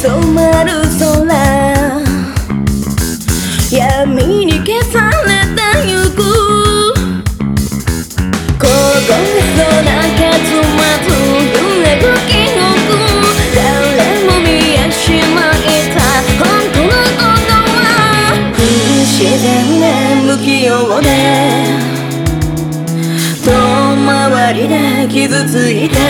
染まる空、闇に消されてゆく、凍りそうな結末、揺れる記憶、誰も見やしまいた本当のことは不自然で不器用で遠回りで傷ついて、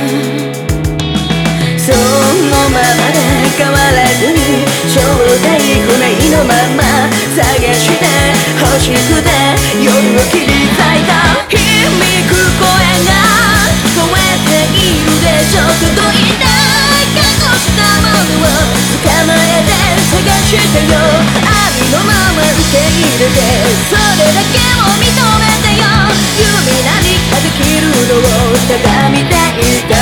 そのままで変わらずに正体不明のまま探して欲しくて夜を切り裂いた響く声が聞こえているでしょ。届いた隠したものを捕まえて探してよ、ありのまま受け入れてそれだけを認めてよ、指何かできるのをただ見ていた。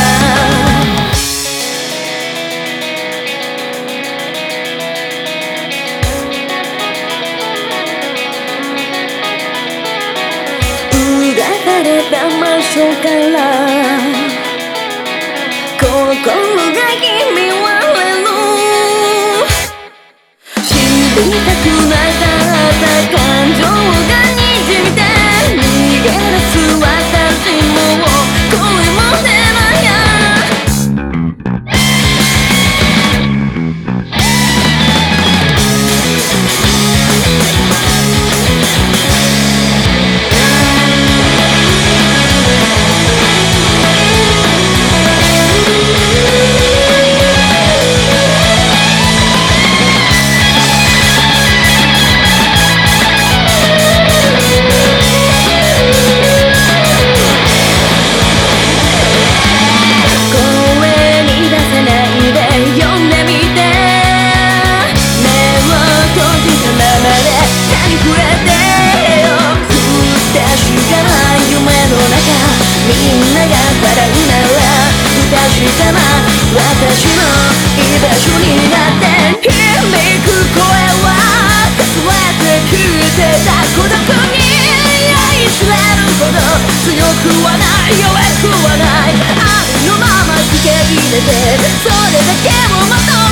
離れた場所から心が君はれる、知りたくなかった感情がにじみて逃げ出す私もこれも出ないや。みんなが笑うなら不確かな私の居場所になって響く声は数えて聞いてた孤独に愛されるほど強くはない弱くはない、ありのまま受け入れてそれだけを求め